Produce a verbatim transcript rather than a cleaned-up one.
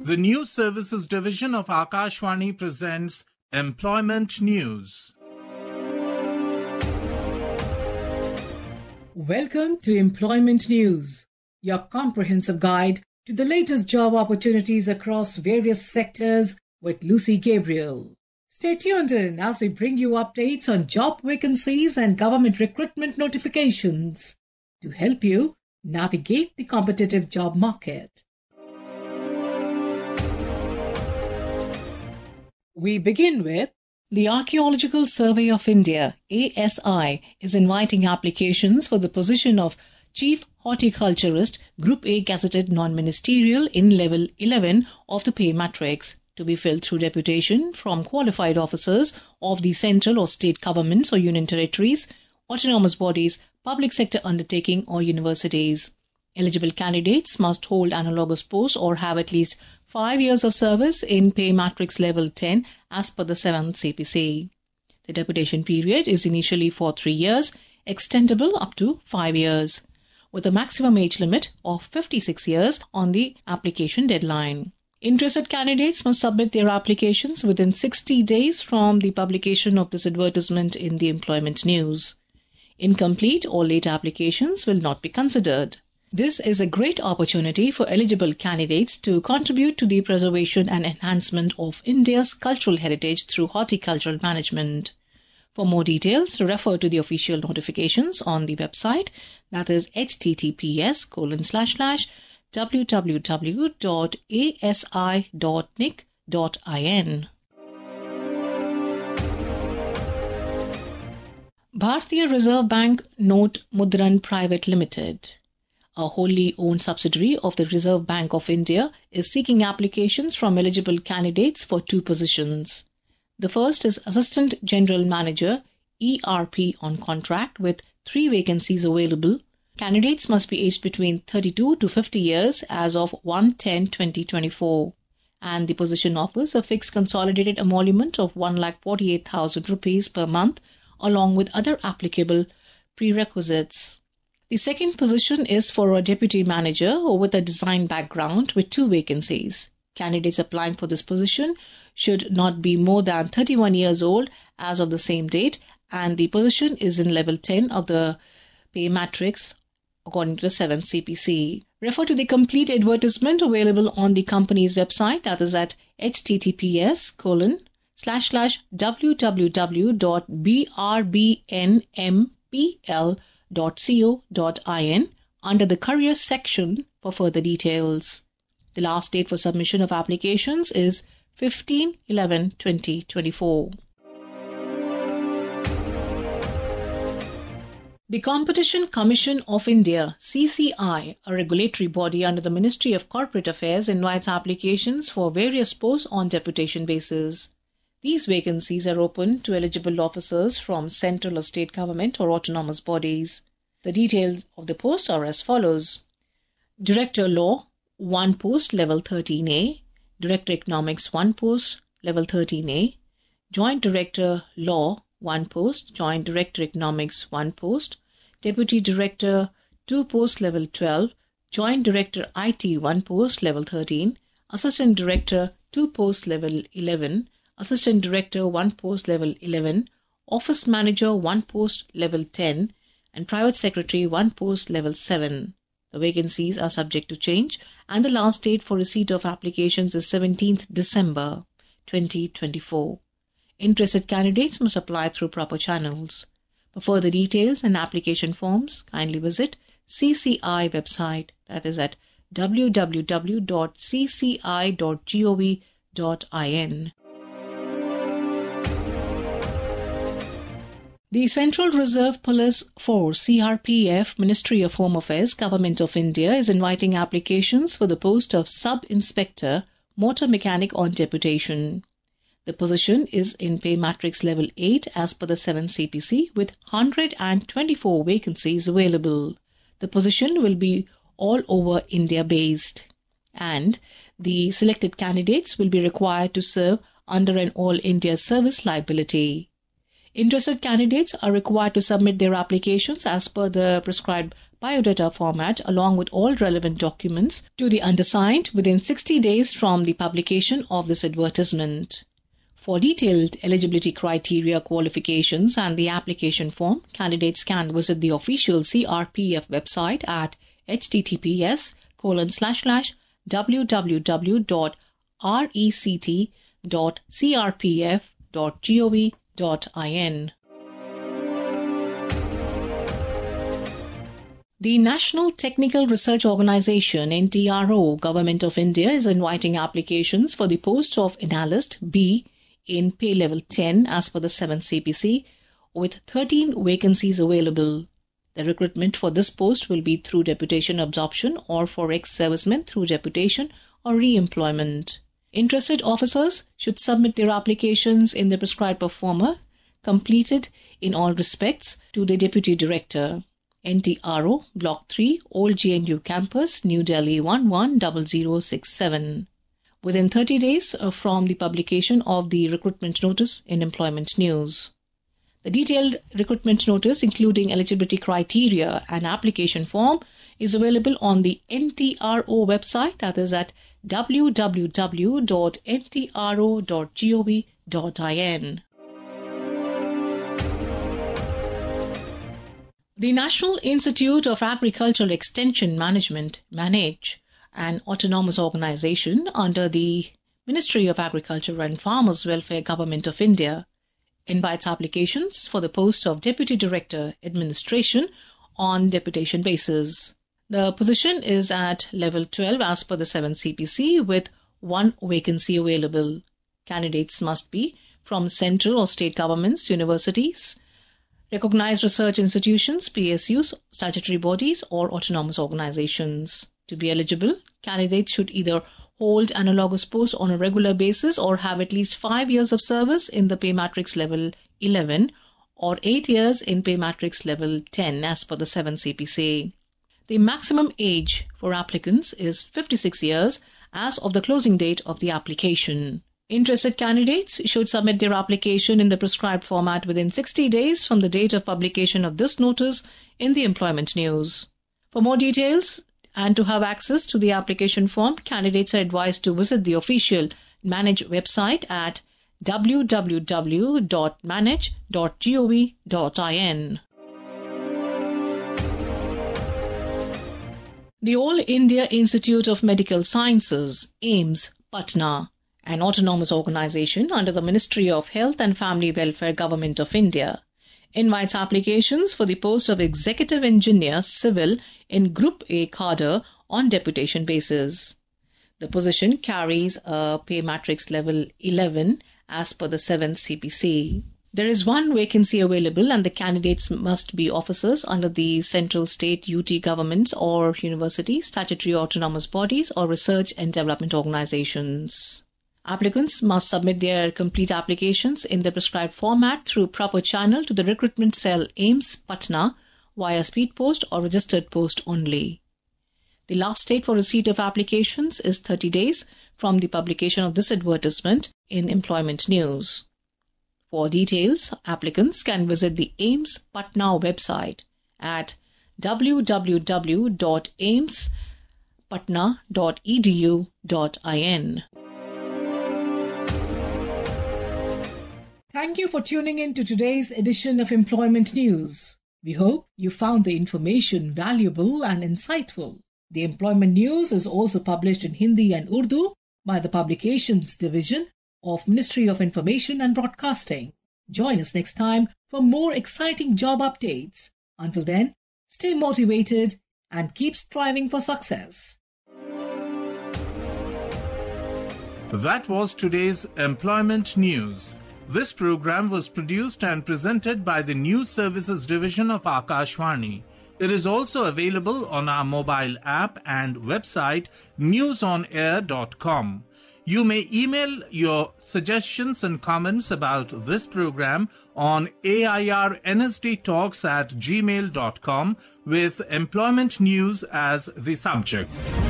The News Services Division of Akashvani presents Employment News. Welcome to Employment News, your comprehensive guide to the latest job opportunities across various sectors with Lucy Gabriel. Stay tuned in as we bring you updates on job vacancies and government recruitment notifications to help you navigate the competitive job market. We begin with the Archaeological Survey of India, A S I, is inviting applications for the position of Chief Horticulturist, Group A Gazetted Non-Ministerial in Level eleven of the pay matrix, to be filled through deputation from qualified officers of the central or state governments or union territories, autonomous bodies, public sector undertaking or universities. Eligible candidates must hold analogous posts or have at least five years of service in pay matrix level ten as per the seventh C P C. The deputation period is initially for three years, extendable up to five years, with a maximum age limit of fifty-six years on the application deadline. Interested candidates must submit their applications within sixty days from the publication of this advertisement in the Employment News. Incomplete or late applications will not be considered. This is a great opportunity for eligible candidates to contribute to the preservation and enhancement of India's cultural heritage through horticultural management. For more details, refer to the official notifications on the website, that is https colon slash slash www dot asi dot nic dot in. Bharatiya Reserve Bank Note Mudran Private Limited, a wholly owned subsidiary of the Reserve Bank of India, is seeking applications from eligible candidates for two positions. The first is Assistant General Manager, E R P on contract, with three vacancies available. Candidates must be aged between thirty-two to fifty years as of one ten twenty twenty-four, and the position offers a fixed consolidated emolument of one lakh forty-eight thousand rupees per month, along with other applicable prerequisites. The second position is for a deputy manager with a design background with two vacancies. Candidates applying for this position should not be more than thirty-one years old as of the same date, and the position is in level ten of the pay matrix according to the seventh C P C. Refer to the complete advertisement available on the company's website, that is at https colon slash slash www dot brbnmpl dot co dot in under the careers section for further details. The last date for submission of applications is fifteen eleven twenty twenty-four. The Competition Commission of India, C C I, a regulatory body under the Ministry of Corporate Affairs, invites applications for various posts on deputation basis. These vacancies are open to eligible officers from central or state government or autonomous bodies. The details of the posts are as follows. Director Law, one post, level thirteen A. Director Economics, one post, level thirteen A. Joint Director Law, one post. Joint Director Economics, one post. Deputy Director, two post, level twelve. Joint Director I T, one post, level thirteen. Assistant Director, two post, level eleven. Assistant Director, one post, level eleven, Office Manager, one post, level ten, and Private Secretary, one post, level seven. The vacancies are subject to change, and the last date for receipt of applications is seventeenth December twenty twenty-four. Interested candidates must apply through proper channels. For further details and application forms, kindly visit C C I website, that is at www dot c c i dot gov dot in. The Central Reserve Police Force, C R P F, Ministry of Home Affairs, Government of India, is inviting applications for the post of Sub-Inspector, Motor Mechanic on deputation. The position is in pay matrix level eight as per the seventh C P C, with one hundred twenty-four vacancies available. The position will be all over India based, and the selected candidates will be required to serve under an All India Service liability. Interested candidates are required to submit their applications as per the prescribed biodata format along with all relevant documents to the undersigned within sixty days from the publication of this advertisement. For detailed eligibility criteria, qualifications and the application form, candidates can visit the official C R P F website at https colon slash slash www dot rect dot crpf dot gov dot in. The National Technical Research Organisation N T R O, Government of India, is inviting applications for the post of Analyst B in pay level ten as per the seventh C P C, with thirteen vacancies available. The recruitment for this post will be through deputation absorption or for ex-servicemen through deputation or re-employment. Interested officers should submit their applications in the prescribed format, completed in all respects, to the Deputy Director, N T R O, Block three, Old J N U Campus, New Delhi one one zero zero six seven, within thirty days from the publication of the recruitment notice in Employment News. The detailed recruitment notice, including eligibility criteria and application form, is available on the N T R O website, that is at w w w dot n t r o dot gov dot in. The National Institute of Agricultural Extension Management, MANAGE, an autonomous organization under the Ministry of Agriculture and Farmers Welfare, Government of India, invites applications for the post of Deputy Director, Administration on deputation basis. The position is at level twelve as per the seventh C P C with one vacancy available. Candidates must be from central or state governments, universities, recognized research institutions, P S Us, statutory bodies or autonomous organizations. To be eligible, candidates should either hold analogous posts on a regular basis or have at least five years of service in the pay matrix level eleven or eight years in pay matrix level ten as per the seventh C P C. The maximum age for applicants is fifty-six years as of the closing date of the application. Interested candidates should submit their application in the prescribed format within sixty days from the date of publication of this notice in the Employment News. For more details and to have access to the application form, candidates are advised to visit the official MANAGE website at w w w dot manage dot gov dot in. The All India Institute of Medical Sciences, AIIMS, Patna, an autonomous organization under the Ministry of Health and Family Welfare, Government of India, invites applications for the post of Executive Engineer Civil in Group A cadre on deputation basis. The position carries a pay matrix level eleven as per the seventh C P C. There is one vacancy available and the candidates must be officers under the central, state, U T governments or universities, statutory autonomous bodies or research and development organizations. Applicants must submit their complete applications in the prescribed format through proper channel to the recruitment cell AIIMS Patna via speed post or registered post only. The last date for receipt of applications is thirty days from the publication of this advertisement in Employment News. For details, applicants can visit the AIIMS Patna website at w w w dot aims patna dot e d u dot in. Thank you for tuning in to today's edition of Employment News. We hope you found the information valuable and insightful. The Employment News is also published in Hindi and Urdu by the Publications Division of Ministry of Information and Broadcasting. Join us next time for more exciting job updates. Until then, stay motivated and keep striving for success. That was today's Employment News. This program was produced and presented by the News Services Division of Akashvani. It is also available on our mobile app and website news on air dot com. You may email your suggestions and comments about this program on airnsdtalks at gmail dot com with employment news as the subject.